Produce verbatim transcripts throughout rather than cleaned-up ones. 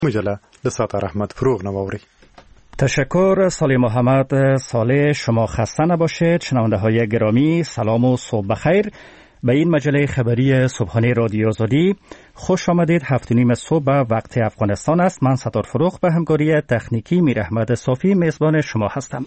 مجله لسات رحمت فروغ نواوری. تشکر سالی محمد صالح. شما خسته نباشید. شنونده های گرامی سلام و صبح بخیر به این مجله خبری صبحانه رادیو آزادی. خوش آمدید. هفت و نیم صبح وقت افغانستان است. من ستار فروغ به همکاری تکنیکی میر احمد صافی میزبان شما هستم.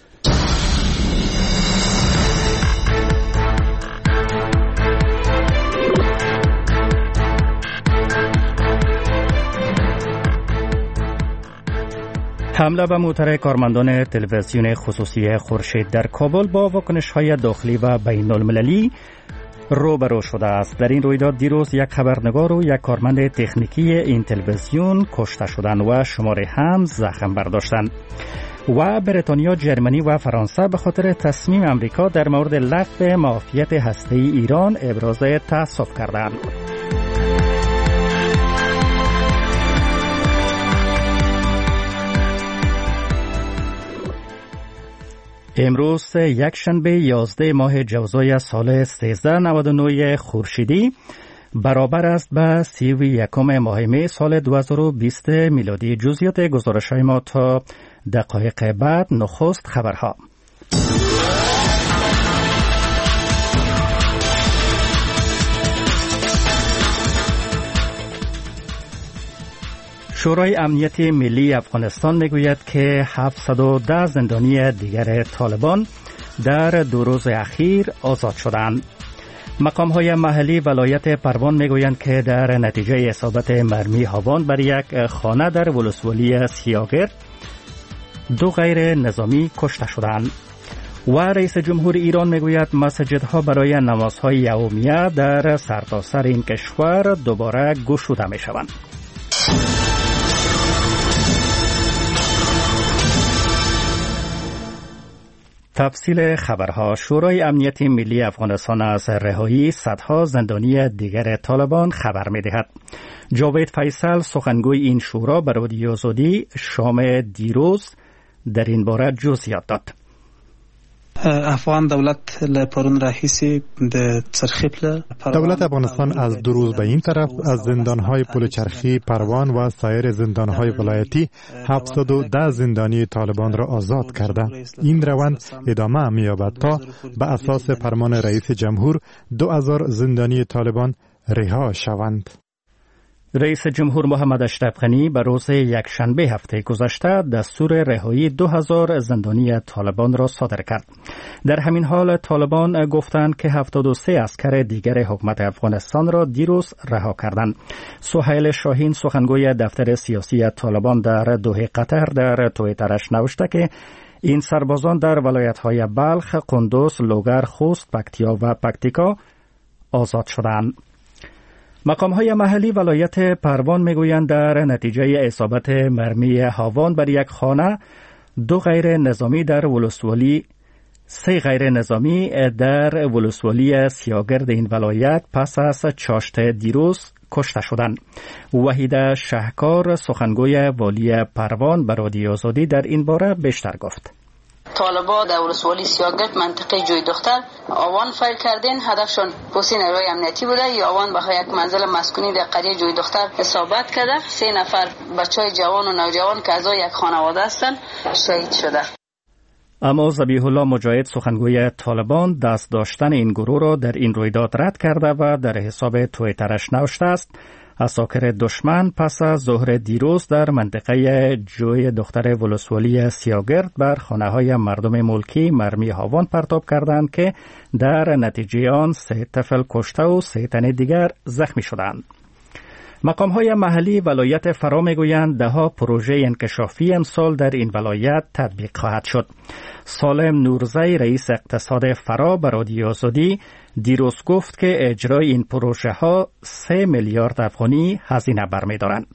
حمله به موتر کارمندان تلویزیون خصوصی خورشید در کابل با واکنش‌های داخلی و بین المللی روبرو شده است. در این رویداد دیروز یک خبرنگار و یک کارمند تکنیکی این تلویزیون کشته شدند و شماری هم زخم برداشتند. و بریتانیا، جرمنی و فرانسه به خاطر تصمیم امریکا در مورد لغو معافیت هسته‌ای ایران ابراز تأسف کردند. امروز یک شنبه یازده ماه جوزای سال سیزده نود و نه خورشیدی برابر است به سی و یکم ماه می سال دو هزار و بیست میلادی. جزئیات گزارش‌های ما تا دقایق بعد. نخست خبرها. شورای امنیت ملی افغانستان میگوید که هفتصد و ده زندانی دیگر طالبان در دو روز اخیر آزاد شدند. مقام‌های محلی ولایت پروان میگویند که در نتیجه اصابت مرمی هاوان بر یک خانه در ولسوالی سیاگرد دو غیر نظامی کشته شدند. و رئیس جمهور ایران میگوید مساجدها برای نمازهای یومیه در سرتاسر این کشور دوباره گشوده میشوند. تفصیل خبرها. شورای امنیت ملی افغانستان از رهایی صدها زندانی دیگر طالبان خبر می‌دهد. جاوید فیصل سخنگوی این شورا به رادیو آزادی شام دیروز در این باره جزئیات داد. افغان دولت لپرون رئیسی د چرخیپل دولت افغانستان از دو روز به این طرف از زندانهای پل چرخی پروان و سایر زندانهای ولایتی هفتصد و ده زندانی طالبان را آزاد کرده. این روند ادامه می‌یابد تا به اساس فرمان رئیس جمهور دو هزار زندانی طالبان رها شوند. رئیس جمهور محمد اشرف غنی به روز یک شنبه هفته گذشته دستور رهایی دو هزار زندانی طالبان را صادر کرد. در همین حال طالبان گفتند که هفتاد و سه عسکر دیگر حکومت افغانستان را دیروز رها کردند. سهیل شاهین سخنگوی دفتر سیاسی طالبان در دوحه قطر در توییترش نوشته که این سربازان در ولایت‌های بلخ، قندوز، لوگر، خوست، پکتیا و پکتیکا آزاد شدند. مقام‌های محلی ولایت پروان میگویند در نتیجه اصابت مرمی هاوان بر یک خانه دو غیر نظامی در ولسوالی سه غیر نظامی در ولسوالی سیاگرد این ولایت پس از چاشت دیروز کشته شدند. وحید شهکار سخنگوی والی پروان به رادیو آزادی در این باره بیشتر گفت. طالبا در ولسوالی سیاگرد منطقه جوی دختر آوان فایر کردین. هدفشون پوسین نیروی امنیتی بوده یا آوان به یک منزل مسکونی در قریه جوی دختر اصابت کرده. سه نفر بچهای جوان و نوجوان که اعضای یک خانواده هستند شهید شده. اما ذبیح الله مجاهد سخنگوی طالبان دست داشتن این گروه را در این رویداد رد کرده و در حساب توییترش نوشته است عساکر دشمن پس از ظهر دیروز در منطقه جوی دختر ولسوالی سیاگرد بر خانه‌های مردم ملکی مرمی هاوان پرتاب کردند که در نتیجه آن سه طفل کشته و سه تن دیگر زخمی شدند. مقام‌های محلی ولایت فرا میگویند ده‌ها پروژه انکشافی امسال در این ولایت تطبیق خواهد شد. سالم نورزی رئیس اقتصاد فرا به رادیو آزادی دیروز گفت که اجرای این پروژه ها سه میلیارد افغانی هزینه برمی‌دارند.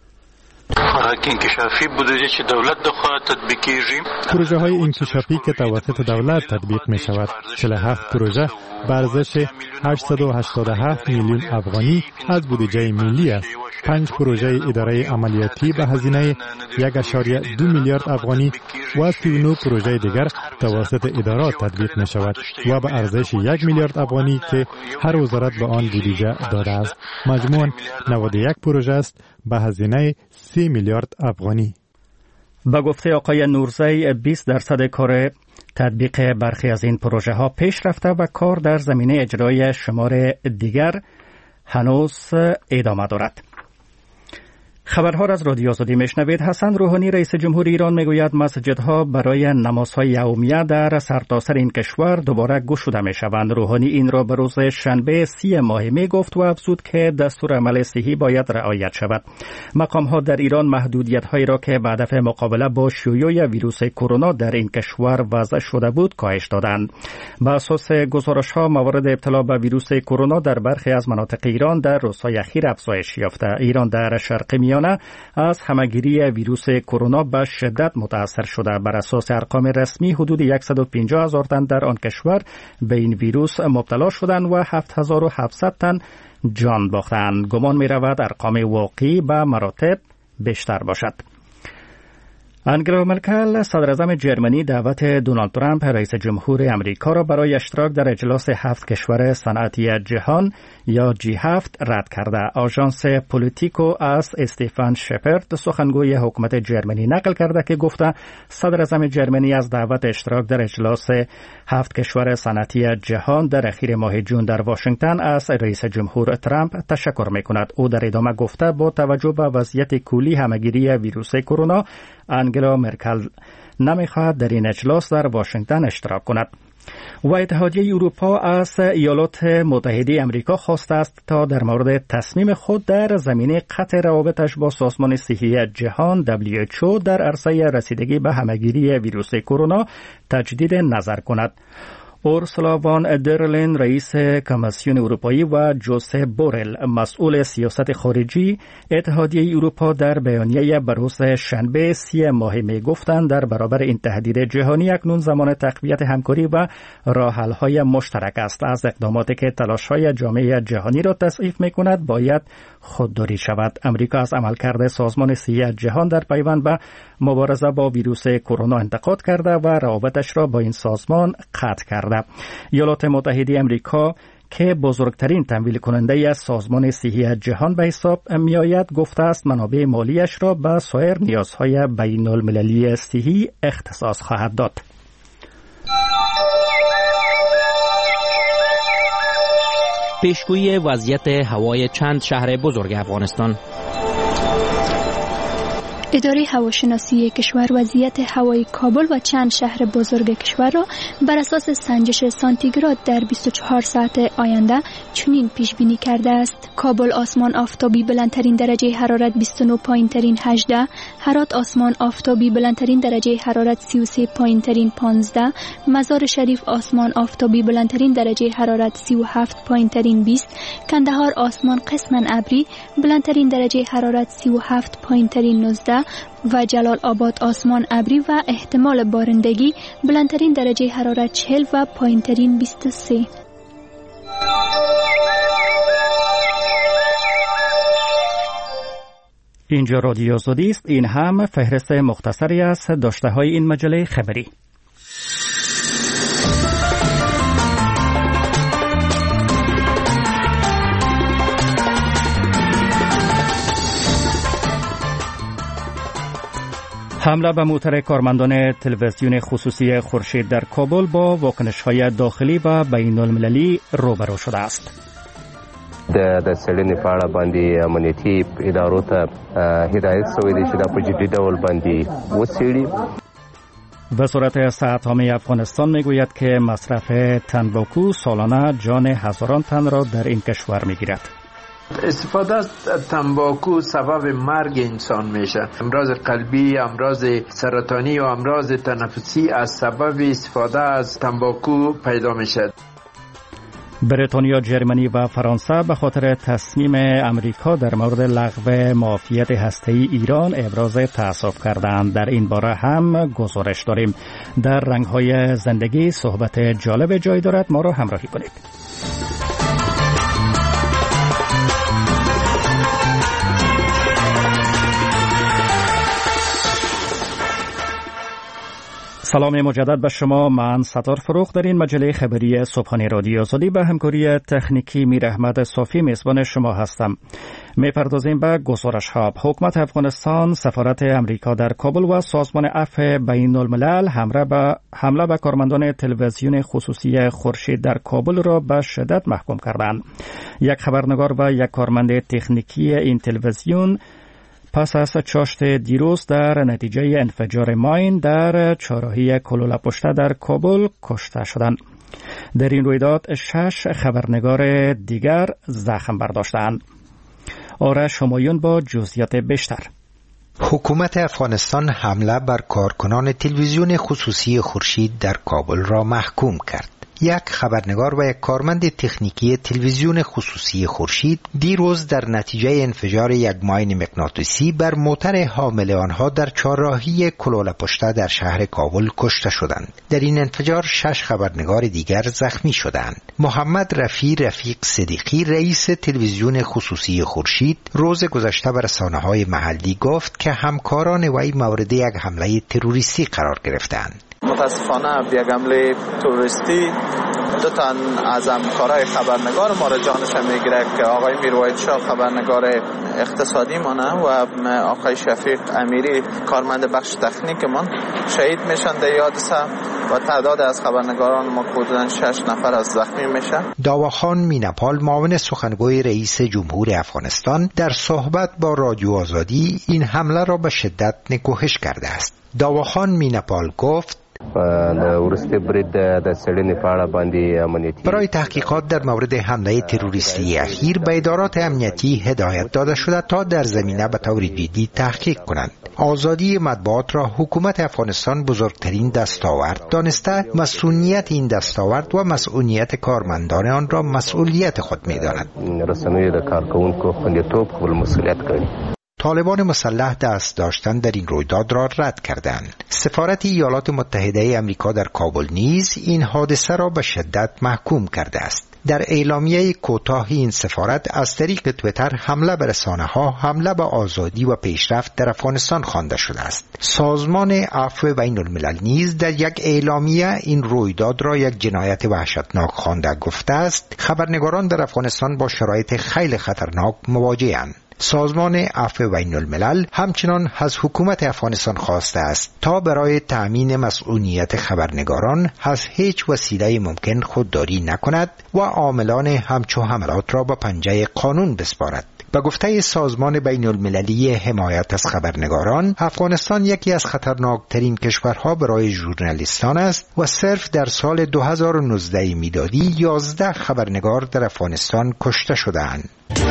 انکشافی بودجه چې دولت د خوا تطبیق کیږي. پروژه های انکشافی که توسط دولت تطبیق می شود. چهل و هفت پروژه به ارزش هشتصد و هشتاد و هفت میلیون افغانی از بودجه ملی است. پنج پروژه اداره عملیاتی به هزینه یک اشاریه دو میلیارد افغانی و سی و نه پروژه دیگر توسط ادارات تطبیق می شود و به ارزش یک میلیارد افغانی که هر وزارت به آن بودجه داده است. مجموعاً نود و یک پروژه است. به هزینه سی میلیارد افغانی. به گفته آقای نورزی بیست درصد کار تطبیق برخی از این پروژه ها پیش رفته و کار در زمینه اجرای شمار دیگر هنوز ادامه دارد. خبرها را از رادیو آزادی میشنوید. حسن روحانی رئیس جمهور ایران میگوید مسجدها برای نمازهای یومیه در سرتاسر این کشور دوباره گشوده میشوند. روحانی این را به روز شنبه سی ماه می گفت و افزود که دستور عمل صحی باید رعایت شود. مقام ها در ایران محدودیت هایی را که به هدف مقابله با شیوع ویروس کرونا در این کشور وضع شده بود کاهش دادند. بر اساس گزارش ها موارد ابتلا به ویروس کرونا در برخی از مناطق ایران در روزهای اخیر افزایش یافته. ایران در شرق میانه از همهگیری ویروس کرونا به شدت متاثر شده. بر اساس ارقام رسمی حدود صد و پنجاه هزار تن در آن کشور به این ویروس مبتلا شدند و هفت هزار و هفتصد تن جان باختند. گمان می رود ارقام واقعی به مراتب بیشتر باشد. انگلا مرکل صدر اعظم جرمنی دعوت دونالد ترامپ رئیس جمهور امریکا را برای اشتراک در اجلاس هفت کشور صنعتی جهان یا جی هفت رد کرده. آژانس پولیتیکو از استیفان شپرد سخنگوی حکومت جرمنی نقل کرده که گفته صدر اعظم جرمنی از دعوت اشتراک در اجلاس هفت کشور صنعتی جهان در اخیر ماه جون در واشنگتن از رئیس جمهور ترامپ تشکر می‌کند. او در ادامه گفته با توجه به وضعیت کلی همهگیری ویروس کرونا انگلا مرکل نمی‌خواهد در این اجلاس در واشنگتن اشتراک کند. و اتحادیه اروپا از ایالات متحده آمریکا خواسته است تا در مورد تصمیم خود در زمینه قطع روابطش با سازمان صحی جهان دبلیو اچ او در عرصه رسیدگی به همهگیری ویروس کرونا تجدید نظر کند. اورسولا وان درلین رئیس کمیسیون اروپایی و جوزپ بورل مسئول سیاست خارجی اتحادیه اروپا در بیانیه بر روز شنبه سی ماه می گفتند در برابر این تهدید جهانی اکنون زمان تقویت همکاری و راه‌حل‌های مشترک است. از اقداماتی که تلاش‌های جامعه جهانی را تضعیف می‌کند باید خودداری شود. امریکا از عملکرد سازمان صحی جهان در پیوند به مبارزه با ویروس کرونا انتقاد کرده و روابطش را با این سازمان قطع کرده. ایالات متحده آمریکا که بزرگترین تمویل کننده از سازمان صحی جهان به حساب می آید گفته است منابع مالیش را به سایر نیازهای بین المللی صحی اختصاص خواهد داد. پیشگویی وضعیت هوای چند شهر بزرگ افغانستان. اداره هواشناسی کشور وضعیت هوای کابل و چند شهر بزرگ کشور را بر اساس سنجش سانتیگراد در بیست و چهار ساعت آینده چنین پیش بینی کرده است: کابل آسمان آفتابی بلندترین درجه حرارت بیست و نه پایین ترین هجده، هرات آسمان آفتابی بلندترین درجه حرارت سی و سه پایین ترین پانزده، مزار شریف آسمان آفتابی بلندترین درجه حرارت سی و هفت پایین ترین بیست، کندهار آسمان قسما ابری بلندترین درجه حرارت سی و هفت پایین ترین نوزده و جلال آباد آسمان ابری و احتمال بارندگی بلندترین درجه حرارت چهل و پایین ترین بیست و سه. اینجا رادیو آزادی است. این هم فهرست مختصری از داشته های این مجله خبری. حمله به موتر کارمندان تلویزیون خصوصی خورشید در کابل با واکنش‌های داخلی و بین المللی روبرو شده است. د د سړنې په اړه باندې امنیتي ادارو ته هدایت شوی دی چې دا په جدي ډول باندې وڅېړي. وزارت صحت عامه افغانستان میگوید که مصرف تنباکو سالانه جان هزاران تن را در این کشور میگیرد. استفاده از تنباکو سبب مرگ انسان میشه. امراض قلبی، امراض سرطانی و امراض تنفسی از سبب استفاده از تنباکو پیدا میشه. بریتانیا، جرمنی و فرانسه به خاطر تصمیم امریکا در مورد لغو معافیت هسته‌ای ایران ابراز تأسف کردند. در این باره هم گزارش داریم. در رنگ‌های زندگی صحبت جالب جای دارد، ما را همراهی کنید. سلام مجدد به شما. من ستار فروخ در این مجله خبری صبحانه رادیو آزادی به همکاری تکنیکی میر احمد صافی میزبان شما هستم. میپردازیم به گزارش ها. حکومت افغانستان، سفارت امریکا در کابل و سازمان عفو بین الملل حمله به حمله به کارمندان تلویزیون خصوصی خورشید در کابل را به شدت محکوم کردند. یک خبرنگار و یک کارمند تکنیکی این تلویزیون پس از چاشت دیروز در نتیجه انفجار ماین در چهارراهی کلولپشته در کابل کشته شدند. در این رویداد شش خبرنگار دیگر زخم برداشتند. آرش همایون با جزئیات بیشتر. حکومت افغانستان حمله بر کارکنان تلویزیون خصوصی خورشید در کابل را محکوم کرد. یک خبرنگار و یک کارمند تکنیکی تلویزیون خصوصی خورشید دیروز در نتیجه انفجار یک ماین مغناطیسی بر موتر حامل آنها در چهارراهی کلولپشته در شهر کابل کشته شدند. در این انفجار شش خبرنگار دیگر زخمی شدند. محمد رفیع رفیق صدیقی رئیس تلویزیون خصوصی خورشید روز گذشته بر رسانه‌های محلی گفت که همکاران وی مورد یک حمله تروریستی قرار گرفتند. متاسفانه یک حمله تروریستی دو تا از همکارای خبرنگار ما را جانش میگیره که آقای میروید شاه خبرنگار اقتصادی مانه و آقای شفیق امیری کارمند بخش تکنیک من شهید میشن در حادثه و تعداد از خبرنگاران ما حدوداً شش نفر از زخمی میشن. داواخان میناپال معاون سخنگوی رئیس جمهور افغانستان در صحبت با رادیو آزادی این حمله را به شدت نکوهش کرده است. داواخان میناپال گفت برای تحقیقات در مورد حمله تروریستی اخیر به ادارات امنیتی هدایت داده شده تا در زمینه به طور جدی تحقیق کنند. آزادی مطبوعات را حکومت افغانستان بزرگترین دستاورد دانسته، مسئولیت این دستاورد و مسئولیت کارمندان آن را مسئولیت خود می‌داند. طالبان مسلح دست داشتن در این رویداد را رد کردند. سفارت ایالات متحده آمریکا در کابل نیز این حادثه را به شدت محکوم کرده است. در اعلامیه کوتاه این سفارت از طریق توییتر حمله به رسانه‌ها حمله به آزادی و پیشرفت در افغانستان خوانده شده است. سازمان عفو بین الملل نیز در یک اعلامیه این رویداد را یک جنایت وحشتناک خوانده گفته است خبرنگاران در افغانستان با شرایط خیلی خطرناک مواجه‌اند. سازمان عفو بین الملل همچنان از حکومت افغانستان خواسته است تا برای تأمین مسئولیت خبرنگاران از هیچ وسیله ممکن خودداری نکند و عاملان همچو حملات را به پنجه قانون بسپارد. به گفته سازمان بین المللی حمایت از خبرنگاران، افغانستان یکی از خطرناکترین کشورها برای ژورنالیستان است و صرف در سال دو هزار و نوزده میلادی یازده خبرنگار در افغانستان کشته شدند.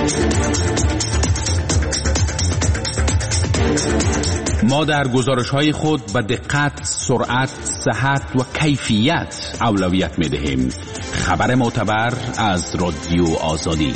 ما در گزارش‌های خود به دقت، سرعت، صحت و کیفیت اولویت می‌دهیم. خبر معتبر از رادیو آزادی.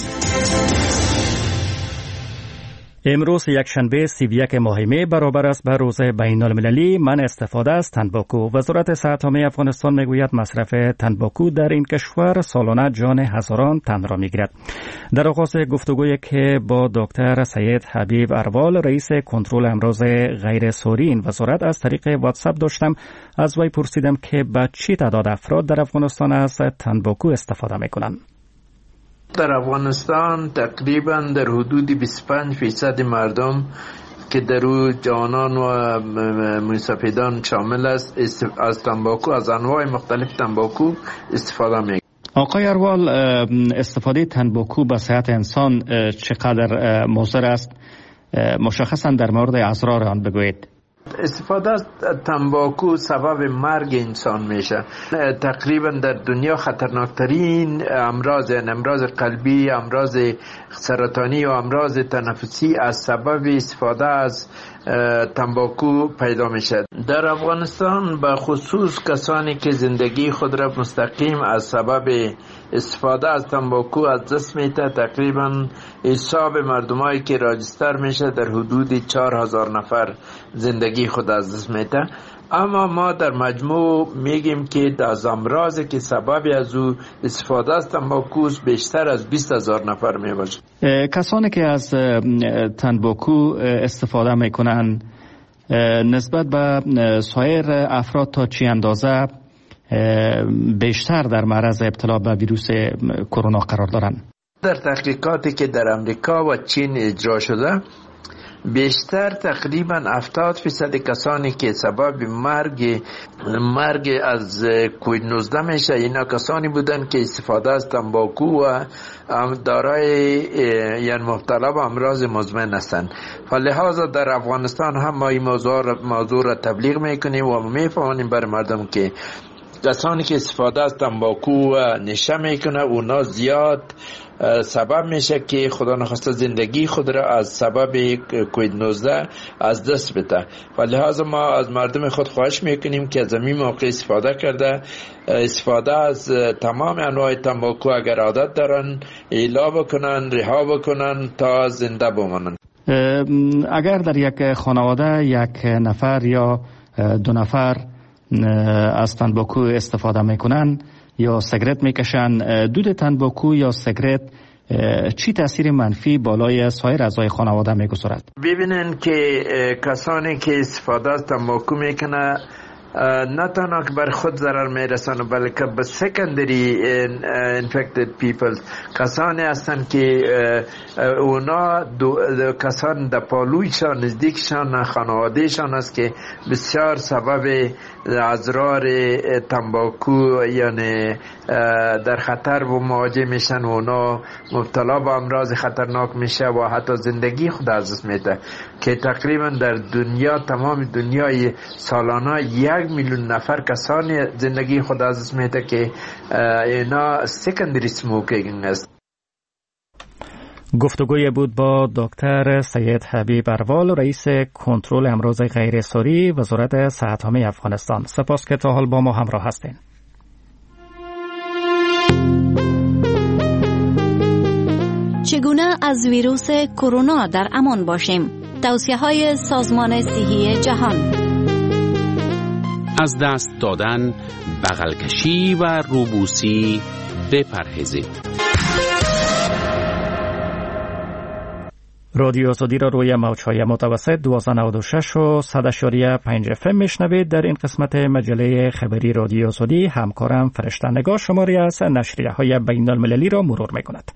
امروز یک شنبه سی و یک ماه می برابر است به روز بین المللی من استفاده از تنباکو. وزارت صحت عامه افغانستان میگوید مصرف تنباکو در این کشور سالانه جان هزاران تن را میگیرد. در آغاز گفتگویی که با دکتر سید حبیب اروال رئیس کنترل امراض غیر سوری این وزارت از طریق واتساپ داشتم، از وی پرسیدم که به چی تعداد افراد در افغانستان از تنباکو استفاده میکنند. در افغانستان تقریبا در حدود بیست و پنج فیصد مردم که در او جوانان و مسافران شامل است از تنباکو، از انواع مختلف تنباکو استفاده می‌کنند. آقای اروال، استفاده تنباکو به صحت انسان چقدر مضر است؟ مشخصا در مورد اضرار آن بگویید. استفاده از تنباکو سبب مرگ انسان میشه. تقریبا در دنیا خطرناکترین امراض، یعنی امراض قلبی، امراض سرطانی و امراض تنفسی از سبب استفاده از تنباکو پیدا میشه. در افغانستان به خصوص کسانی که زندگی خود را مستقیم از سبب استفاده از تنباکو از دست میده، تقریبا حساب مردمایی که راجستر میشه در حدود چهار هزار نفر زندگی خود از دست میده. اما ما در مجموع میگیم که از امراضی که سبب از او استفاده از تنباکو بیشتر از بیست هزار نفر میباشه. کسانی که از تنباکو استفاده میکنن نسبت به سایر افراد تا چی اندازه بیشتر در معرض ابتلا به ویروس کرونا قرار دارند؟ در تحقیقاتی که در امریکا و چین اجرا شده، بیشتر تقریبا هفتاد فیصد کسانی که سبب مرگ مرگ از کووید نوزده میشه اینا کسانی بودن که استفاده از تنباکو و دارای یعنی مبتلا به امراض مزمن هستند. فلذا در افغانستان هم ما این موضوع موضوع را تبلیغ میکنیم و میفهمونیم بر مردم که کسانی که استفاده از تنباکو و نشه میکنه اونا زیاد سبب میشه که خدا نخواسته زندگی خود را از سبب کووید نوزده از دست بده. لذا ما از مردم خود خواهش میکنیم که از این موقع استفاده کرده استفاده از تمام انواع تنباکو اگر عادت دارن ایلا بکنن، رها بکنن تا زنده بمانن. اگر در یک خانواده یک نفر یا دو نفر از تنباکو استفاده میکنن یا سیگرت میکشن، دود تنباکو یا سیگرت چی تاثیر منفی بالای سایر اعضای خانواده میگذارد؟ ببینن که کسانی که استفاده از تنباکو میکنه نه تنها که بر خود ضرر میرسن بلکه به سکندری انفکتد پیپل کسانی هستن که اونا دو کسان در پالویشان نزدیکشان خانوادهشان است که بسیار سبب اضرار تنباکو یعنی در خطر و مواجه میشن و اونا مبتلا به امراض خطرناک میشه و حتی زندگی خود از دست میده که تقریبا در دنیا تمام دنیای سالانه یک میلیون نفر کسانی زندگی خود از دست میده که اینا سکندری سموکینگ است. گفتگوی بود با دکتر سید حبیب اروال، رئیس کنترل امراض غیر ساری وزارت صحت عامه افغانستان. سپاس که تا حال با ما همراه هستین. چگونه از ویروس کرونا در امان باشیم؟ توصیه‌های سازمان صحی جهان. از دست دادن، بغل کشی و روبوسی بپرهیزید. رادیو آزادی را روی موج‌های متوسط دویست و نود و شش و صد و پنج اف ام میشنوید. در این قسمت مجله خبری رادیو آزادی همکارم فرشته نگار شماری از نشریه‌های بین‌المللی را مرور می‌کند.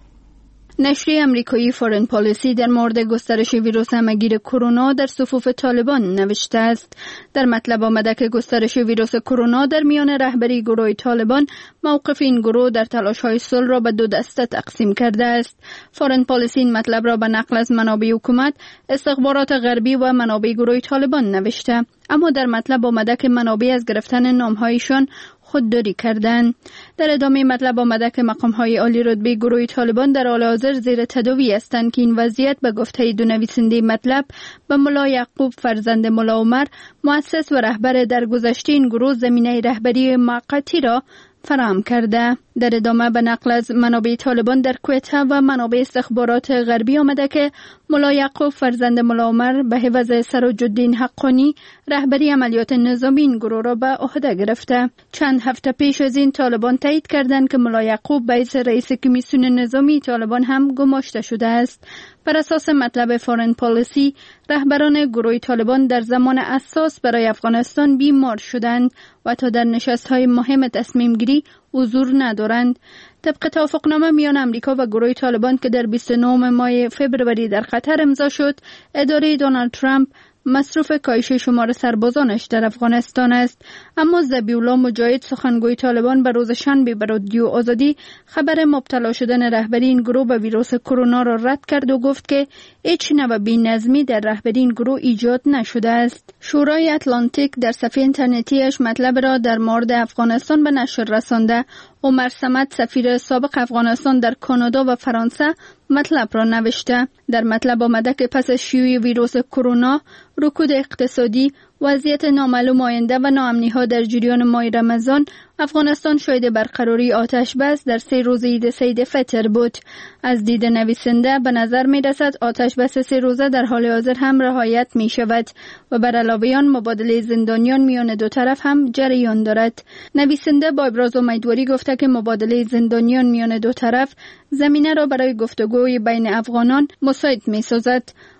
نشریه امریکایی فورن پالیسی در مورد گسترش ویروس همه‌گیر کرونا در صفوف طالبان نوشته است. در مطلب آمده که گسترش ویروس کرونا در میان رهبری گروه طالبان موقف این گروه در تلاش‌های صلح را به دو دسته تقسیم کرده است. فورن پالیسی این مطلب را به نقل از منابع حکومت، استخبارات غربی و منابع گروه طالبان نوشته، اما در مطلب آمده که منابع از گرفتن نام‌هایشان خودداری کردند. در ادامه مطلب آمده که مقام‌های عالی رتبه گروه طالبان در حال حاضر زیر تداوی هستند که این وضعیت به گفته دو نویسنده مطلب به ملا یعقوب فرزند ملا عمر، مؤسس و رهبر در گذشته این گروه، زمینه رهبری موقتی را فراهم کرده. در ادامه به نقل از منابع طالبان در کویت و منابع استخبارات غربی آمده که ملا یعقوب فرزند ملا عمر به عوض سراج الدین حقانی رهبری عملیات نظامی این گروه را به عهده گرفته. چند هفته پیش از این طالبان تایید کردند که ملا یعقوب به حیث رئیس کمیسیون نظامی طالبان هم گماشته شده است. بر اساس مطلب فورن پالیسی، رهبران گروه طالبان در زمان اساس برای افغانستان بیمار شدند و تا در نشست‌های مهم تصمیم گیری حضور ندارند. طبق توافقنامه میان امریکا و گروه طالبان که در بیست و نه ماه فوریه در قطر امضا شد، اداره دونالد ترامپ مصروف کاهش شمار سربازانش در افغانستان است. اما ذبیح‌الله مجاهد، سخنگوی طالبان، به روز شنبه به رادیو آزادی خبر مبتلا شدن رهبری این گروه به ویروس کرونا را رد کرد و گفت که هیچ نوع بی‌نظمی در رهبری این گروه ایجاد نشده است. شورای اتلانتیک در صفحه اینترنتیش مطلب را در مورد افغانستان به نشر رسانده. عمر صمد، سفیر سابق افغانستان در کانادا و فرانسه، مطلب را نوشته. در مطلب آمده که پس از شیوع ویروس کرونا، رکود اقتصادی، وضعیت نامعلوم آینده و ناامنی‌ها در جریان ماه رمضان، افغانستان شاهد برقراری آتش بس در سه روزه عید سید فطر بود. از دید نویسنده به نظر می رسد آتش بس سه روزه در حال حاضر هم رعایت می شود و بر علاوه آن مبادله زندانیان میان دو طرف هم جریان دارد. نویسنده با ابراز امیدواری گفته که مبادله زندانیان میان دو طرف زمینه را برای گفتگوی بین افغانان مساعد می سازد.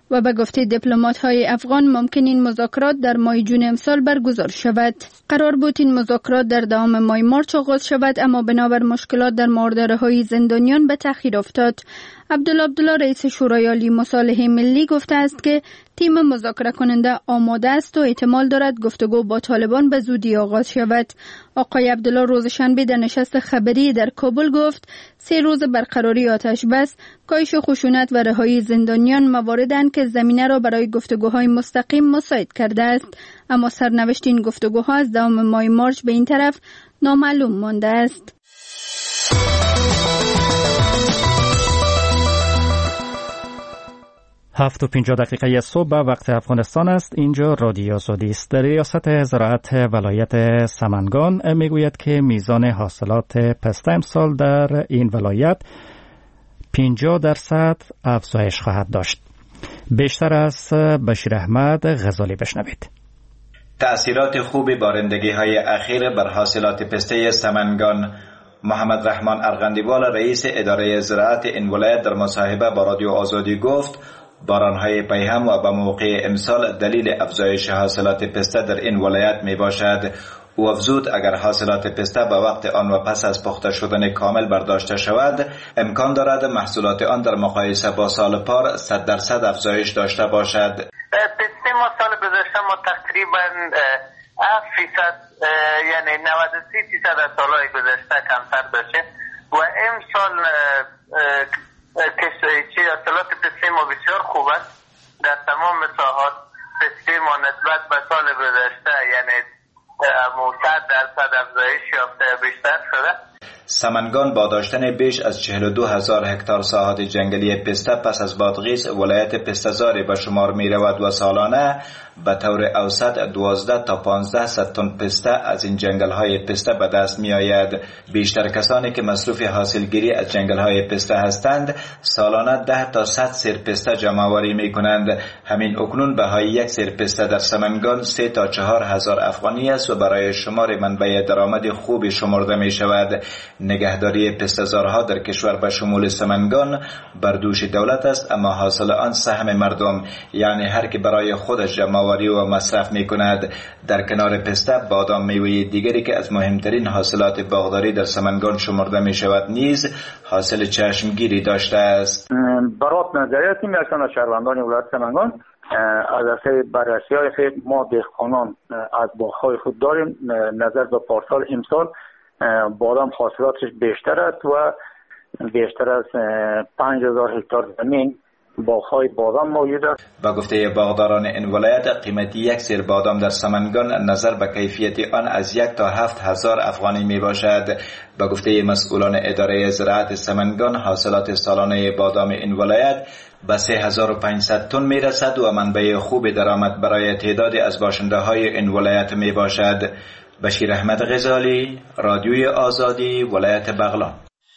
و به گفته دیپلمات‌های افغان ممکن این مذاکرات در ماه جون امسال برگزار شود. قرار بود این مذاکرات در دوام ماه مارچ آغاز شود، اما بنابر مشکلات در مورد رهایی زندانیان به تأخیر افتاد. عبدالله عبدالله رئیس شورای عالی مصالحه ملی گفته است که تیم مذاکره کننده آماده است و احتمال دارد گفتگو با طالبان به زودی آغاز شود. آقای عبدالله روز شنبه در نشست خبری در کابل گفت سه روز برقراری آتش بس، کاهش خشونت و رهایی زندانیان مواردند که زمینه را برای گفتگوهای مستقیم مساعد کرده است، اما سرنوشت این گفتگوها از دوام ماه مارچ به این طرف نامعلوم مانده است. هفت و پنجاه دقیقه صبح وقت افغانستان است. اینجا رادیو آزادی است. در ریاست زراعت ولایت سمنگان میگوید که میزان حاصلات پسته امسال در این ولایت پنجاه درصد افزایش خواهد داشت. بیشتر از بشیر احمد غزالی بشنوید. تأثیرات خوب بارندگی های اخیر بر حاصلات پسته سمنگان. محمد رحمان ارغندیوال رئیس اداره زراعت این ولایت در مصاحبه با رادیو آزادی گفت بارانهای پیهم و به موقع امسال دلیل افزایش حاصلات پسته در این ولایت می باشد. او افزود اگر حاصلات پسته به وقت آن و پس از پخته شدن کامل برداشته شود، امکان دارد محصولات آن در مقایسه با سال پار صد درصد افزایش داشته باشد. پسته ما سال گذشته ما تقریبا هفت فیصد یعنی نود و سه فیصد از سالهای گذشته کمتر داشته و امسال که حاصلات پسته ما بسیار خوب است. در تمام ساحات پسته ما نسبت به سال گذشته یعنی صد درصد افزایش یافته بیشتر شده. سمنگان با داشتن بیش از چهل و دو هزار هکتار ساحات جنگلی پسته پس از بادغیس ولایت پسته‌زاری به شمار می رود و سالانه به طور اوسط دوازده تا پانزده صد تن پسته از این جنگل های پسته به دست می آید. بیشتر کسانی که مصروف حاصلگیری از جنگل های پسته هستند سالانه ده تا صد سیر پسته جمع آوری می کنند. همین اکنون بهای یک سیر پسته در سمنگان سه تا چهار هزار افغانی است و برای شمار منبع درآمد خوبی شمرده می شود. نگهداری پسته‌زارها در کشور به شمول سمنگان بر دوش دولت است، اما حاصل آن سهم مردم، یعنی هر که برای خودش جمع‌آوری و مصرف می‌کند. در کنار پسته بادام میوه دیگری که از مهمترین حاصلات باغداری در سمنگان شمرده می‌شود نیز حاصل چشمگیری داشته است. برات نظریاتی می‌رسند از شهروندان ولایت سمنگان از اثر بررسی‌های خود ما دهقانان از باغ‌های خود داریم. نظر به پارسال امسال بادام حاصلاتش بیشتر است و بیشتر از پنج هزار هکتار زمین باغ‌های بادام موجود است. با گفته باغداران این ولایت قیمت یک سیر بادام در سمنگان نظر به کیفیت آن از یک تا هفت هزار افغانی می باشد. با گفته مسئولان اداره زراعت سمنگان حاصلات سالانه بادام این ولایت به سه هزار و پانصد تن می رسد و منبع خوب درآمد برای تعدادی از باشنده های این ولایت می باشد. بشیر احمد غزالی، رادیوی آزادی، ولایت بغلان.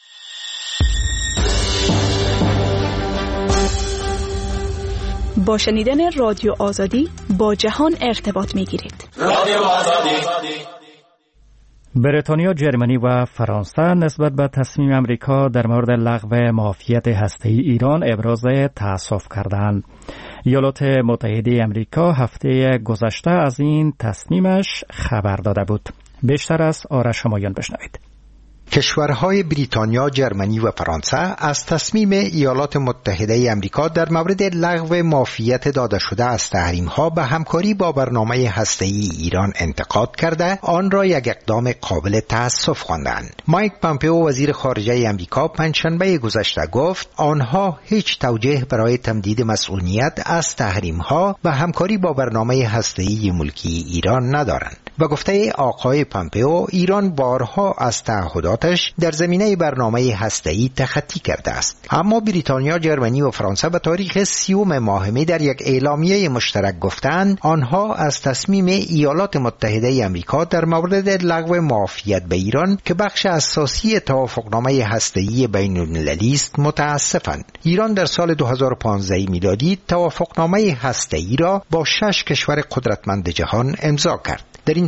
با شنیدن رادیو آزادی با جهان ارتباط می‌گیرید. رادیو آزادی. بریتانیا، جرمنی و فرانسه نسبت به تصمیم امریکا در مورد لغو معافیت هسته‌ای ایران ابراز تأسف کردند. ایالات متحده امریکا هفته گذشته از این تصمیمش خبر داده بود. بیشتر از آرش همایان بشنوید. کشورهای بریتانیا، جرمنی و فرانسه از تصمیم ایالات متحده آمریکا در مورد لغو معافیت داده شده از تحریم‌ها به همکاری با برنامه هسته‌ای ایران انتقاد کرده آن را یک اقدام قابل تأسف خواندند. مایک پامپئو وزیر خارجه آمریکا پنجشنبه گذشته گفت آنها هیچ توجیه برای تمدید مسئولیت از تحریم‌ها و همکاری با برنامه هسته‌ای ملکی ایران ندارند. و گفته آقای پامپئو ایران بارها از تعهداتش در زمینه برنامه هسته‌ای تخطی کرده است. اما بریتانیا، جرمنی و فرانسه به تاریخ سیوم ماه می در یک اعلامیه مشترک گفتند آنها از تصمیم ایالات متحده آمریکا در مورد لغو معافیت به ایران که بخش اساسی توافقنامه هسته‌ای بین‌المللی است متاسفند. ایران در سال دو هزار و پانزده میلادی توافقنامه هسته‌ای را با شش کشور قدرتمند جهان امضا کرد. در این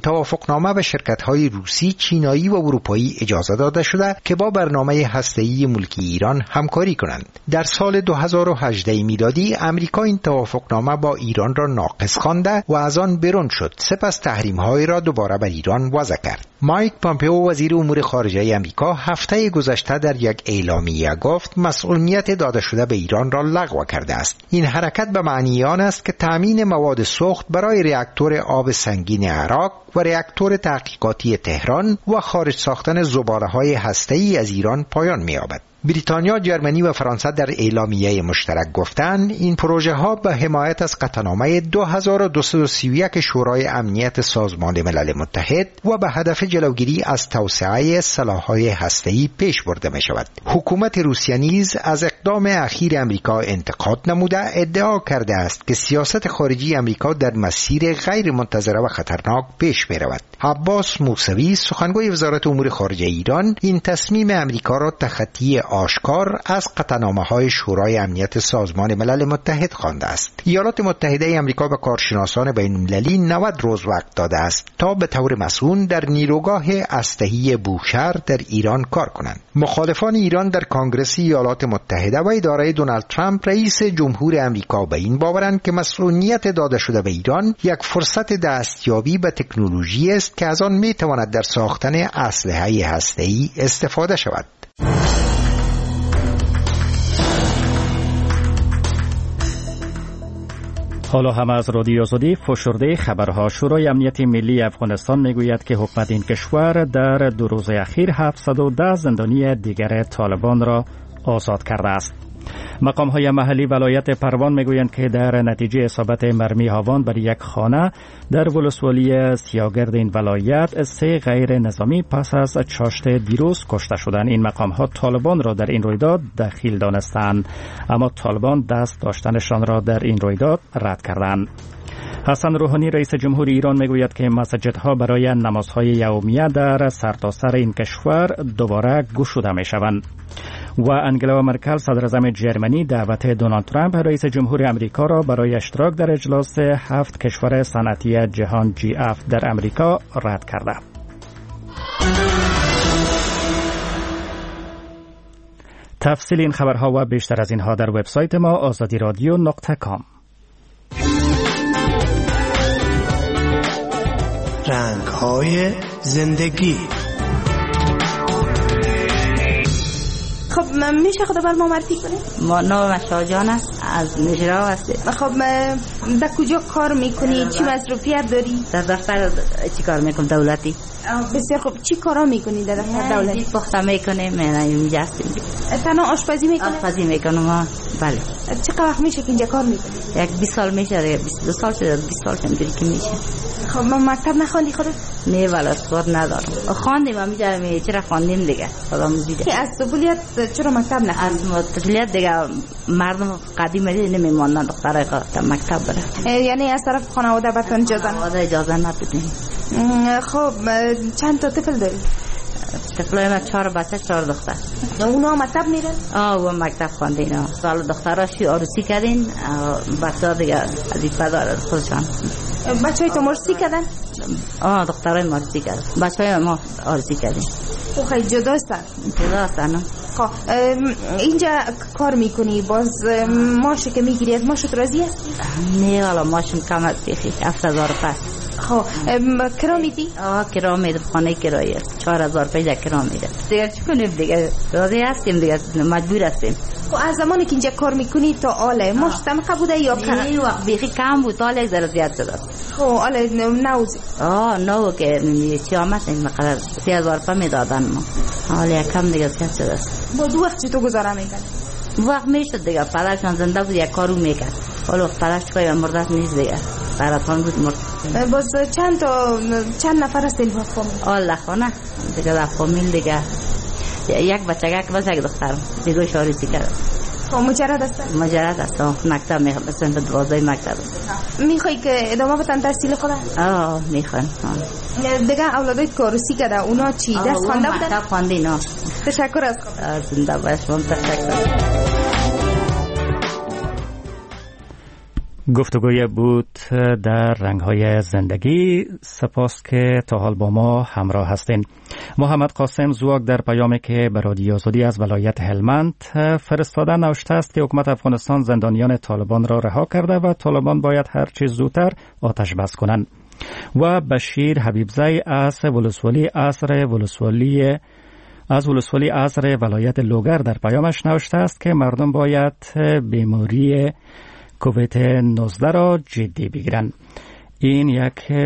توافقنامه به شرکت‌های روسی، چینایی و اروپایی اجازه داده شده که با برنامه هسته‌ای ملکی ایران همکاری کنند. در سال دو هزار و هجده میلادی امریکا این توافقنامه با ایران را ناقص خوانده و از آن برون شد. سپس تحریم‌های را دوباره بر ایران وضع کرد. مایک پامپئو وزیر امور خارجه امریکا هفته گذشته در یک اعلامیه گفت مسئولیت داده شده به ایران را لغو کرده است. این حرکت به معنی آن است که تامین مواد سوخت برای راکتور آب سنگین عراق و راکتور تحقیقاتی تهران و خارج ساختن زباله‌های هسته‌ای از ایران پایان می‌یابد. بریتانیا، جرمنی و فرانسه در اعلامیه مشترک گفتند این پروژه ها به حمایت از قطعنامه دو هزار و دویست و سی و یک شورای امنیت سازمان ملل متحد و به هدف جلوگیری از توسعه سلاح‌های هسته‌ای پیش برده می شود. حکومت روسیه نیز از اقدام اخیر امریکا انتقاد نموده ادعا کرده است که سیاست خارجی امریکا در مسیر غیر منتظره و خطرناک پیش می رود. عباس موسوی، سخنگوی وزارت امور خارجه ایران، این تصمیم امریکا را تخطی آشکار از قطعنامه‌های شورای امنیت سازمان ملل متحد خوانده است. ایالات متحده آمریکا به کارشناسان بین‌المللی نود روز وقت داده است تا به طور مسئول در نیروگاه اسلحه‌ای بوشهر در ایران کار کنند. مخالفان ایران در کنگره ایالات متحده و اداره دونالد ترامپ رئیس جمهور آمریکا به این باورند که مسئولیت داده شده به ایران یک فرصت دستیابی به تکنولوژی است که از آن می‌تواند در ساختن اسلحه هسته‌ای استفاده شود. حالا هم از رادیو آزادی فشرده خبرها. شورای امنیت ملی افغانستان میگوید که حکومت این کشور در دو روز اخیر هفتصد و ده زندانی دیگر طالبان را آزاد کرده است. مقام های محلی ولایت پروان میگویند که در نتیجه اصابت مرمی هاوان بر یک خانه در ولسوالی سیاگرد این ولایت سه غیر نظامی پس از چاشت دیروز کشته شدند. این مقام ها طالبان را در این رویداد دخیل دانستند، اما طالبان دست داشتنشان را در این رویداد رد کردند. حسن روحانی رئیس جمهور ایران میگوید که مساجدها برای نمازهای یومیه در سرتاسر این کشور دوباره گشوده میشوند. و انگلا مرکل صدراعظم جرمنی دعوت دونالد ترامپ رئیس جمهور امریکا را برای اشتراک در اجلاس هفت کشور صنعتی جهان جی اف در امریکا رد کرده. تفصیل این خبرها و بیشتر از اینها در وبسایت ما آزادی رادیو نقطه کام. رنگ‌های زندگی. خب میشه خدا بر ما معرفی کنید؟ ما نام شاجان است، از نجرا هستی. خب در کجا کار میکنی؟ چی مصروفیت داری؟ در دفتر چی کار میکنم دولتی. بسیار خوب. چی کارا میکنی در دفتر دولتی؟ پخته میکنیم، من اینجا هستیم. تنها آشپزی میکنی؟ آشپزی میکنم. بله. چقدر وقت میشه که اینجا کار میکنی؟ یک بیست سال میشه، بیست دو سال شده، بیست سال اینجوری که میشه. خب من مکتب نخوندی خودت؟ نه والا خود ندارم. خواندیم اما می چرا خواندیم دیگه. خدا میگه. از طفولیت چرا مکتب نخوندی؟ از طفولیت دیگه مردم قدیم نمیموندن دخترای تا مکتب بره. یعنی از طرف خانواده بهتون اجازه ندادن؟ اجازه ندادن. خب چند تا طفل داری؟ طفلای ما چهار بچه، چهار دختر. اونا مکتب میرن؟ آه و مکتب خواندین. سال دختراشی عروسی کردین، بچه‌ها دیگه از این پدر خودشان. بچه‌های تو عروسی کردن؟ آه دخترای ما عروسی کردن. بچه‌های ما عروسی کردین. او خیلی جدا هستن. جدا هستن. خب اینجا کار میکنی، باز ماشو که میگیری از ماشو راضی هستی؟ نه والا ماشم کم است بخی، هفت هزار پس. خب کرا میدی؟ آه کرا میدم، خانه کرایه است، چهار هزار پیدا کرا میدم. دیگه چی کنیم دیگه، راضی هستیم دیگه، مجبور هستیم. خب از زمانی که اینجا کار میکنی تا آله ماش تمقه بوده یا کم؟ نه وقت بخی کم بود، آله یک ذره زیاد شده. خب آله نوزی؟ آه نو که چی آمد این مقدار سی هزار پا میدادن ما، آله کم دیگه زیاد شده. با دو وقت چی تو گذاره میکنی؟ وقت میشد دیگه، پدرشان زنده بود یک کارو میکرد، حالا پدرش که مردت نیست دیگه، براتون بود مرد. باز چند تا چند نفر هستین با فامیل؟ آله خانه دیگه در فامیل دیگه یک بچه یک بس یک دختر دیگه شاریسی کرد. خب مجرد هستن؟ مجرد هستن، مکتب میخواد بسن به دوازده مکتب. میخوای که ادامه بدن تحصیل خودت؟ آه میخوان. دیگه اولادای کارسی کرده اونا چی دست خوانده بودن؟ مکتب خواندین. تشکر از خود. زنده باش، من تشکر. گفتگوی بود در رنگ‌های زندگی. سپاس که تا حال با ما همراه هستین. محمد قاسم زواگ در پیامی که به رادیو آزادی از ولایت هلمند فرستاده نوشته است که حکومت افغانستان زندانیان طالبان را رها کرده و طالبان باید هر چیز زودتر آتش بس کنند. و بشیر حبیبزی از ولسوالی عصر ولسوالی از ولسوالی عصر ولایت لوگر در پیامش نوشته است که مردم باید بیماری کووید نوزده را جدی بگیرند. این یک